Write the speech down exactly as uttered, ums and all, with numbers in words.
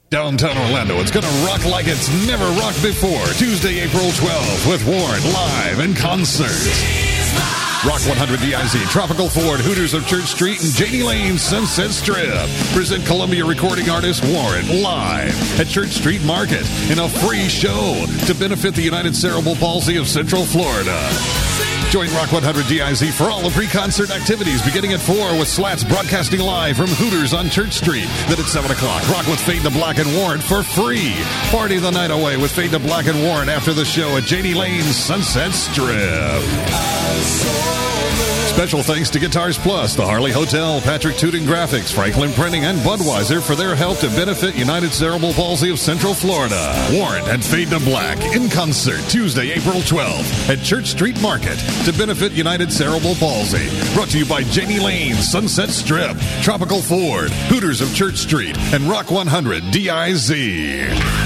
Downtown Orlando, it's going to rock like it's never rocked before. Tuesday, April twelfth, with Warrant live in concert. Rock one hundred D I Z, Tropical Ford, Hooters of Church Street, and Janie Lane Sunset Strip present Columbia recording artist Warrant live at Church Street Market in a free show to benefit the United Cerebral Palsy of Central Florida. Join Rock one hundred D I Z for all the pre-concert activities beginning at four with Slats broadcasting live from Hooters on Church Street. Then at seven o'clock, rock with Fade to Black and Warrant for free. Party the night away with Fade to Black and Warrant after the show at Janie Lane's Sunset Strip. Special thanks to Guitars Plus, the Harley Hotel, Patrick Tooting Graphics, Franklin Printing, and Budweiser for their help to benefit United Cerebral Palsy of Central Florida. Warrant and Fade to Black in concert Tuesday, April twelfth at Church Street Market to benefit United Cerebral Palsy. Brought to you by Janie Lane, Sunset Strip, Tropical Ford, Hooters of Church Street, and Rock one hundred D I Z.